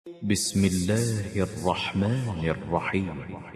بسم الله الرحمن الرحيم.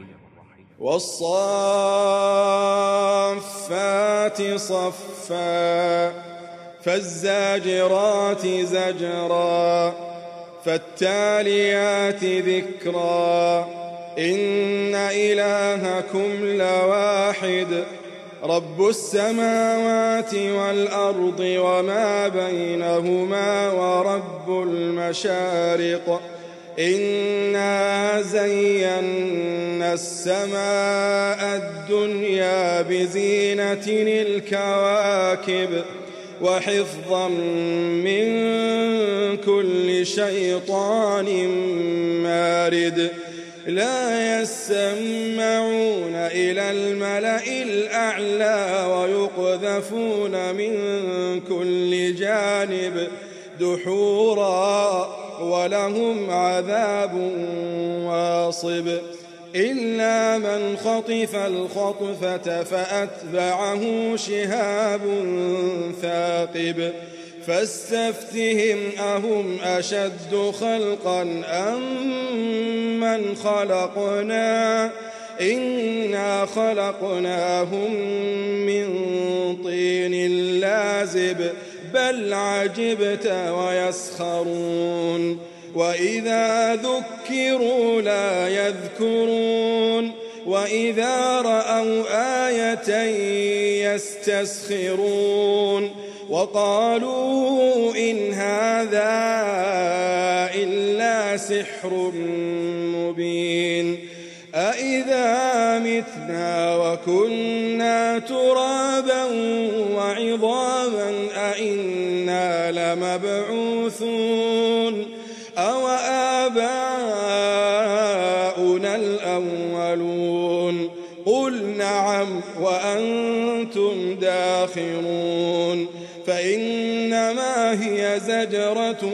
والصافات صفا فالزاجرات زجرا فالتاليات ذكرا إن إلهكم لواحد رب السماوات والأرض وما بينهما ورب المشارق إنا زينا السماء الدنيا بزينة الكواكب وحفظا من كل شيطان مارد لا يسمعون إلى الملأ الأعلى ويقذفون من كل جانب دحورا ولهم عذاب واصب إلا من خطف الخطفة فأتبعه شهاب ثاقب فاستفتهم أهم أشد خلقا أم من خلقنا إنا خلقناهم من طين لازب بل عجبت ويسخرون وإذا ذكروا لا يذكرون وإذا رأوا آية يستسخرون وقالوا إن هذا إلا سحر مبين أإذا متنا وكنا ترابا وعظاما أإنا لمبعوثون أو آباؤنا الأولون قل نعم وأنتم داخرون فإنما هي زجرة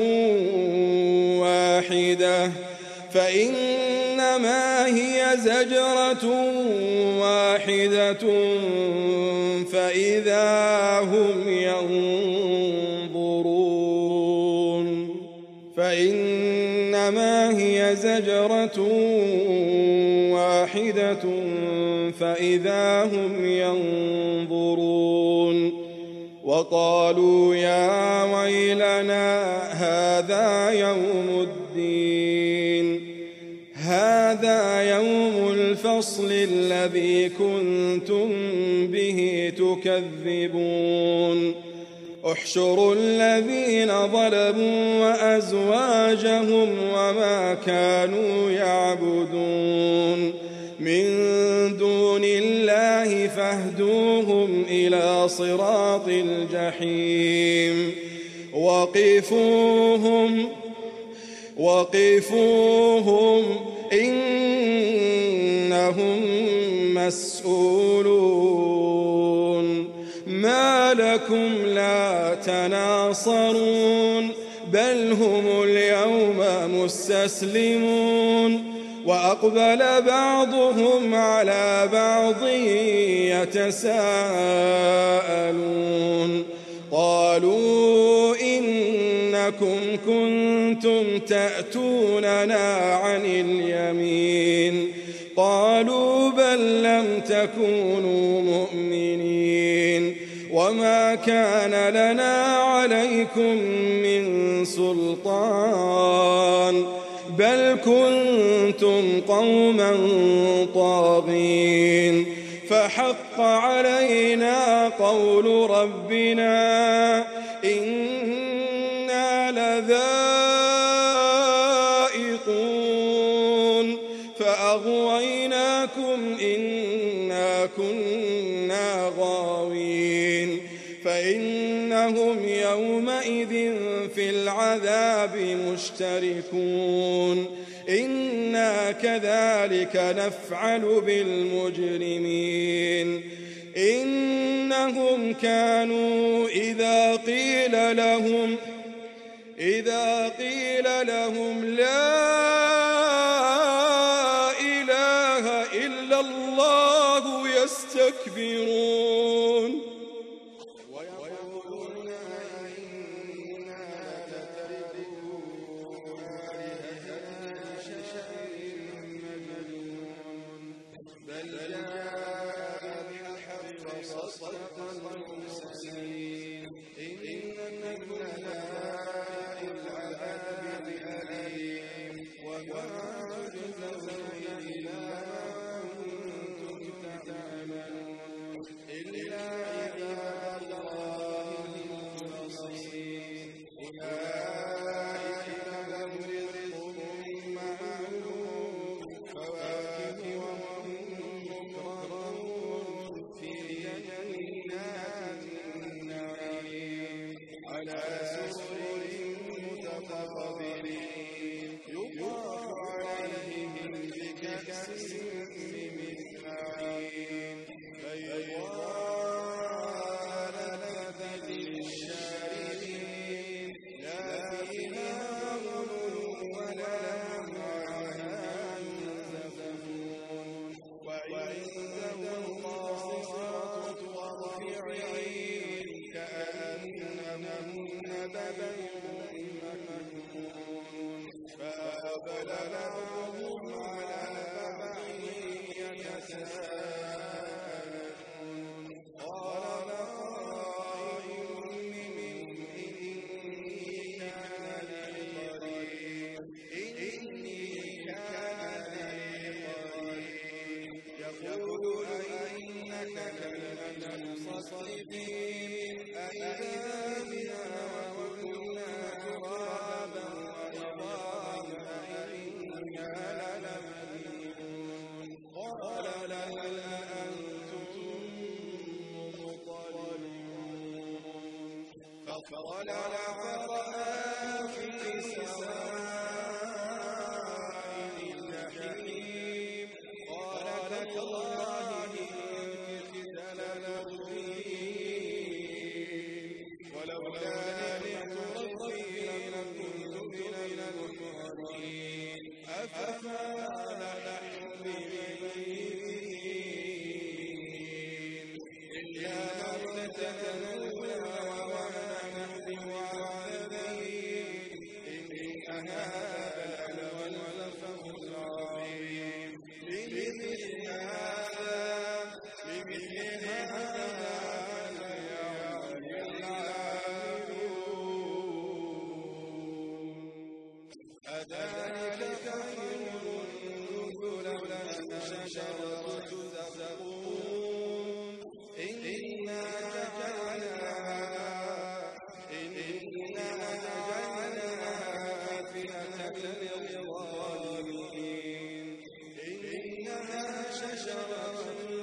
واحدة فإذا هم ينظرون وقالوا يا ويلنا هذا يوم الفصل الذي كنتم به تكذبون احشروا الذين ظلموا وأزواجهم وما كانوا يعبدون من دون الله فاهدوهم إلى صراط الجحيم وقفوهم إنهم مسؤولون ما لكم لا تناصرون بل هم اليوم مستسلمون وأقبل بعضهم على بعض يتساءلون قالوا إنكم كنتم تأتوننا عن اليمين قالوا بل لم تكونوا مؤمنين وما كان لنا عليكم من سلطان بل كنتم قوما طاغين فحق علينا قول ربنا إنا لذائقون فأغويناكم إنا كنا غاوين فإنهم يومئذ في العذاب مشتركون إنا كذلك نفعل بالمجرمين إنهم كانوا إذا قيل لهم لا إله إلا الله يستكبرون ويقولون إنا لتتبعون آلهتنا بعضهم على بعض يتساءلون قال قائل منهم إني كان لي قريب يقول أئنك لمن المصدقين أإذا متنا وكنا ترابا وعظاما أإنا لمدينون قال هل أنتم مطلعون فاطلع فرآه في سواء الجحيم قال تالله إن كدت لتردين ولولا نعمة ربي لكنت من المحضرين أفما نحن بميتين إلا موتتنا الأولى وما نحن بعذابين إن هذا لهو الفوز العظيم لمثل هذا فليعمل العاملون أذلك خير نزلا أم شجرة الزقوم إنا جعلناها فتنة للظالمين إنها شجرة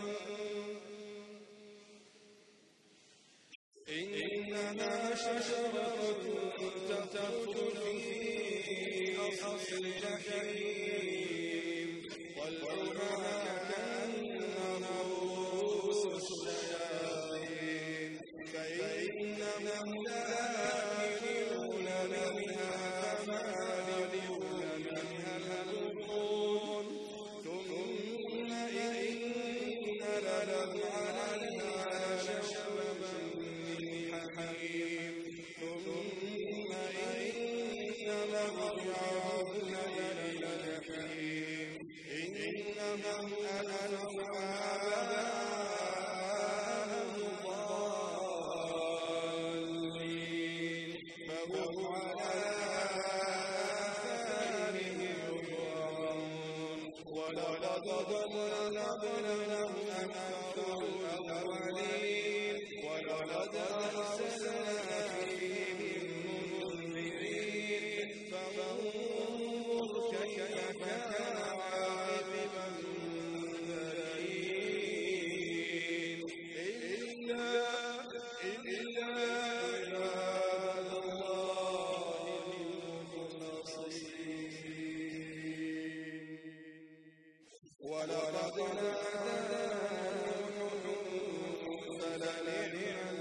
تخرج في أصل الجحيم طلعها كأنه رؤوس الشياطين فإنهم لآكلون منها فمالئون منها البطون ثم إن لهم عليها لشوبا من حميم ثم إن مرجعهم إلى الجحيم إنهم ألفوا آباءهم ضالين فهم على آثارهم يهرعون ولقد ضل قبلهم أكثر الأولين ولقد أرسلنا فيهم منذرين فانظر كيف كان عاقبة المنذرين إلا عباد الله المخلصين ولقد نادانا نوح فلنعم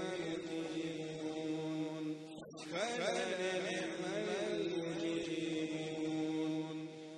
المجيبون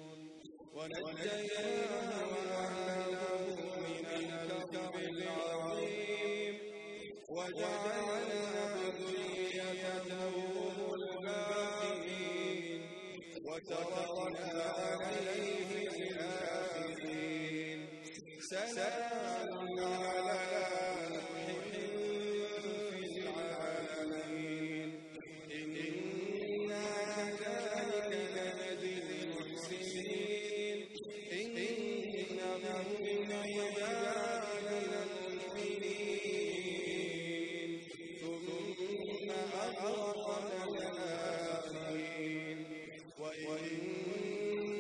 ونجيناه وأهله من الكرب العظيم وجعلنا ذريته هم الباقين وتركنا عليه في الآخرين سلام على نوح في العالمين إنا كذلك نجزي المحسنين إنه من عبادنا المؤمنين ثم أغرقنا الآخرين وإن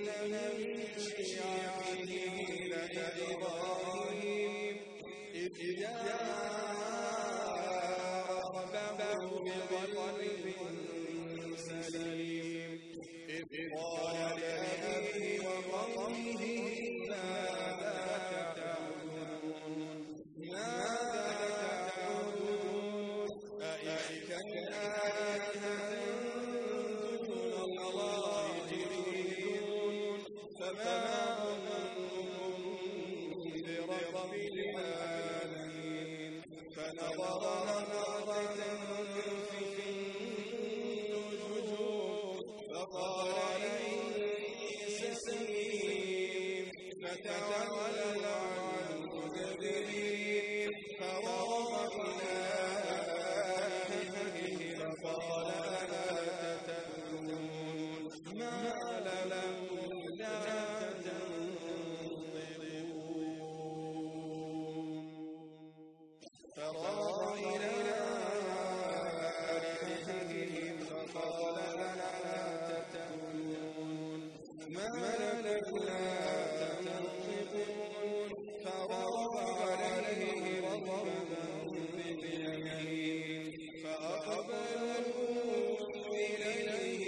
تنطقون فضرب عليه ضربا باليمين فأقبلوا إليه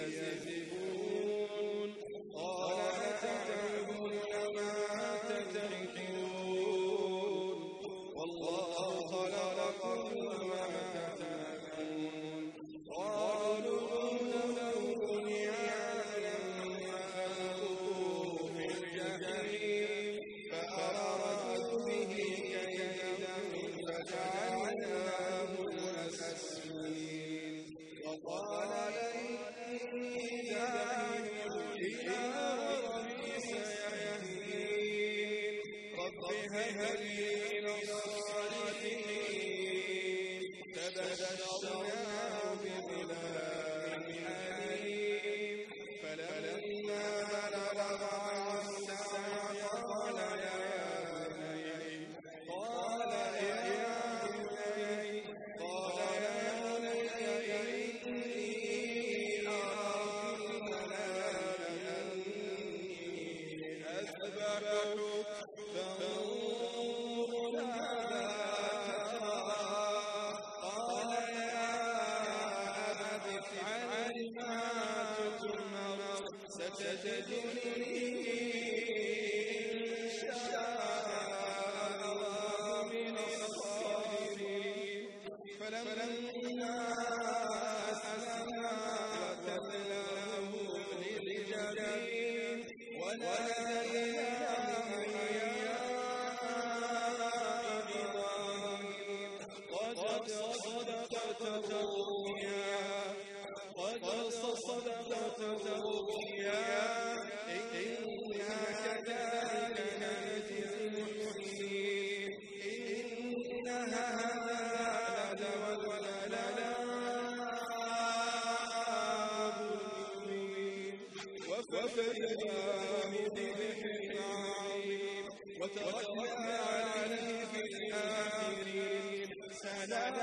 يزفون قال أتعبدون ما تنحتون والله خلقكم وما تعملون قالوا له بنيانا فألقوه في الجحيم فأرادوا به كيدا فجعلناهم الأسفلين وقال إني ذاهب إلى ربي سيهدين رب هب لي من الصالحين فبشرناه بغلام حليم فلما بلغ معه السعي قال يا بني إني أرى في المنام أني أذبحك فانظر ماذا ترى قال يا أبت افعل ما تؤمر ستجدني إن شاء الله من الصابرين فلما أسلما وتله للجبين وناديناه يا إبراهيم قد صدقت الرؤيا إنا كذلك نجزي المحسنين إن هذا لهو البلاء المبين وفديناه بذبح عظيم وتركنا عليه في الآخرين سلام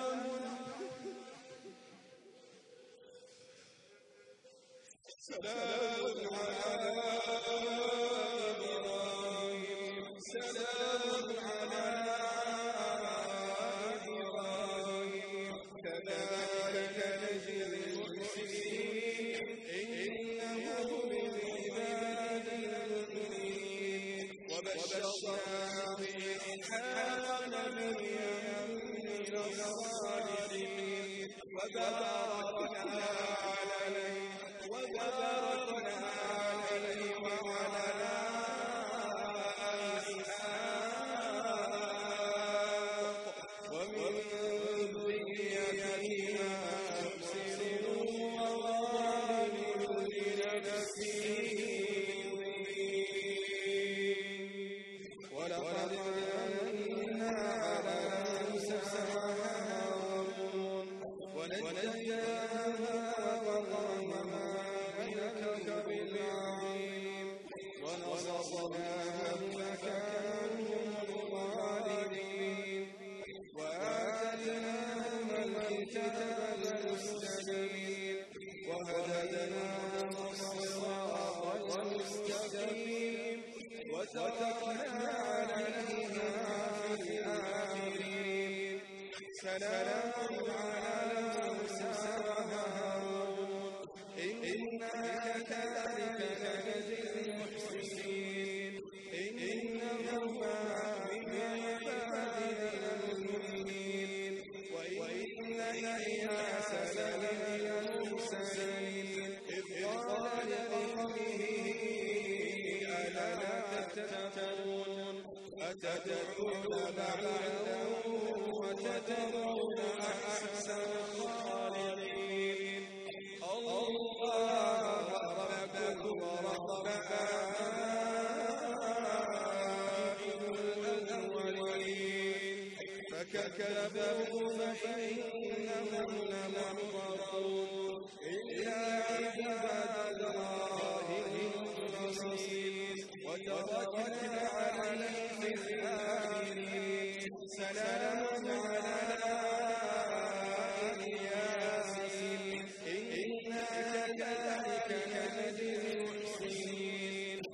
على إبراهيم سلام على إبراهيم كذلك نجزي المحسنين إنه من عبادنا المؤمنين وبشرناه بإسحاق نبيا من الصالحين وباركنا عليه وعلى إسحاق ومن ذريتهما محسن وظالم لنفسه ولقد مننا على موسى وهارون ونجيناهما وقومهما من الكرب العظيم ونصرناهم فكانوا هم الغالبين وآتيناهما الكتاب المستبين وهديناهما الصراط المستقيم وتركنا عليهما في الآخرين سلام على موسى وهارون إنا كذلك نجزي المحسنين إنهما من عبادنا المؤمنين وإن إلياس لمن المرسلين إذ قال لقومه ألا تتقون أتدعون بعلا وتذرون أحسن الخالقين الله ربكم ورب آبائكم الأولين فكذبوه فإنهم لمحضرون إلا عباد الله المخلصين وتركنا عليه في الآخرين سلام على ياسين إنا كذلك نجزي المحسنين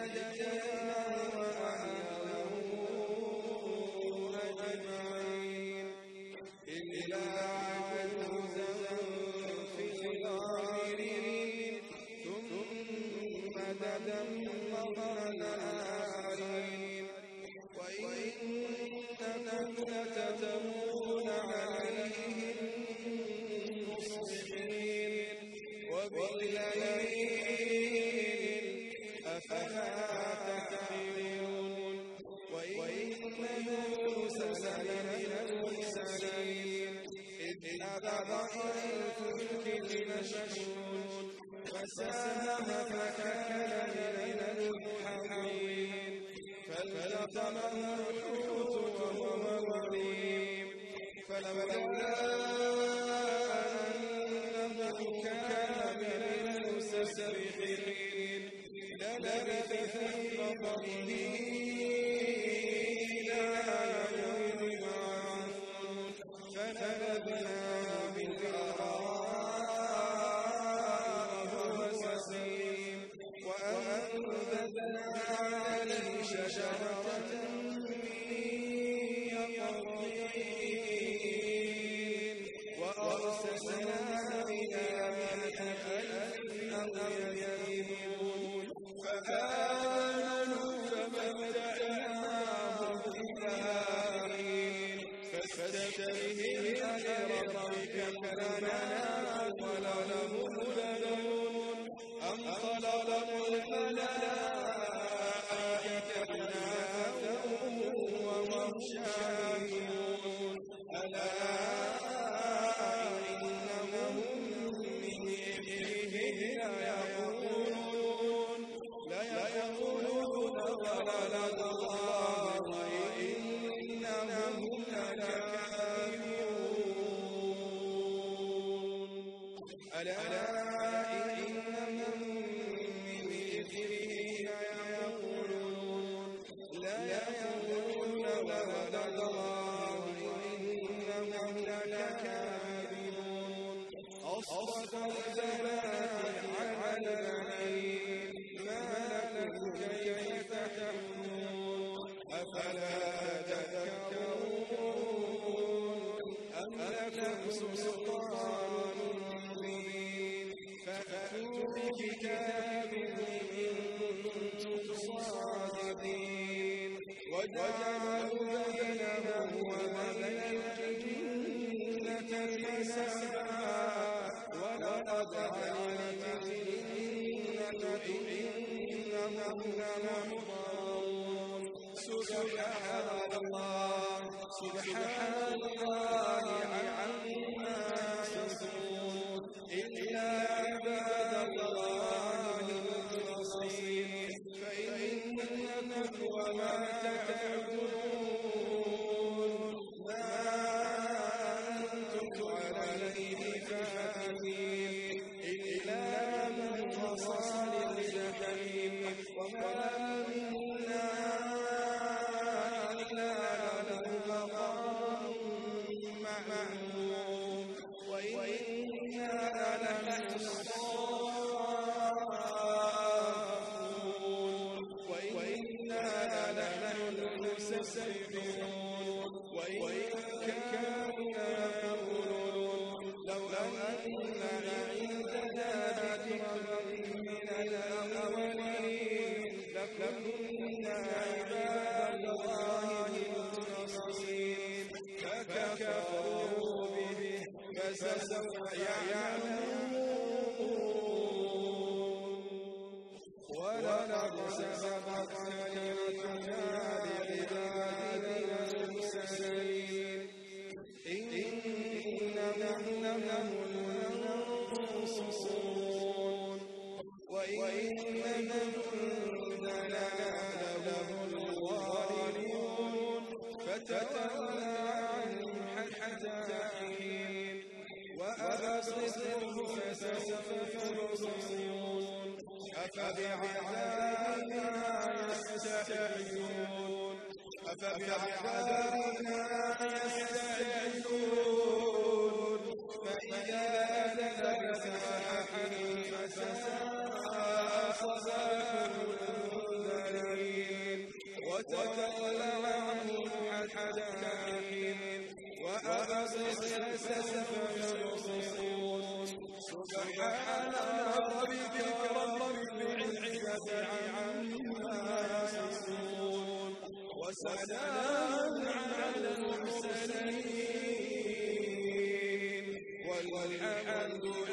أجمعين إلا عجوزا في الغابرين ثم دمرنا الآخرين وإنكم لتمرون عليهم مصبحين وبالليل أفلا تعقلون وإن يونس لمن المرسلين إذ أبق الفلك المشحون فساهم فكان من المدحضين فالتقمه الحوت وهو مليم فلولا أنه كان من المسبحين للبث في بطنه إلى يوم يبعثون فنبذناه بالعراء وهو سقيم وأنبتنا عليه شجرة من يقطين وأرسلناه إلى 100,000 أو يزيدون فآمنوا فمتعناهم إلى حين فاستفتهم لربك فلنعلم ولهم البنون أم خلقنا الملائكة إناثا وهم شاهدون ألا إنهم من إفكهم ليقولون ولد الله وإنهم لكاذبون ألا إنهم من إفكهم يقولون ولد الله وإنهم لكاذبون أصطفى البنات على البنين ما لكم كيف تحكمون أفلا تذكرون أم لكم سلطان مبين فأتوا بكتابكم إن كنتم صادقين وجعلوا بينه وبين الجنة حسابا ولقد علمت الجنة إنهم لمحضرون سبحان الله عما يصفون إلا عباد الله المخلصين فإنكم وما تعبدون ما أنتم عليه فاتنين إلا من وصال الجحيم وما منا إلا له مقام معلوم وإنا لنحن الصافون وإنا لنحن المسبحون وإن كانوا يقولون لو أن عندنا ذكرا من الأولين لكنا عباد الله المخلصين فكفروا به فسوف يعلمون ولقد سبقت كلمتنا لعبادنا المرسلين إنهم لهم المنصورون وإن جندنا لهم الغالبون فتولى عنهم حتى حين وأبصرهم فسوف يبصرون أفبعذابنا يستعجلون فإذا نزل ساحل فساء صباح المنذرين وتولى عنهم حتى حين وأبصر فسوف يبصرون سبحان ربك رب العزة عما يصفون وسلام على المرسلين والحمد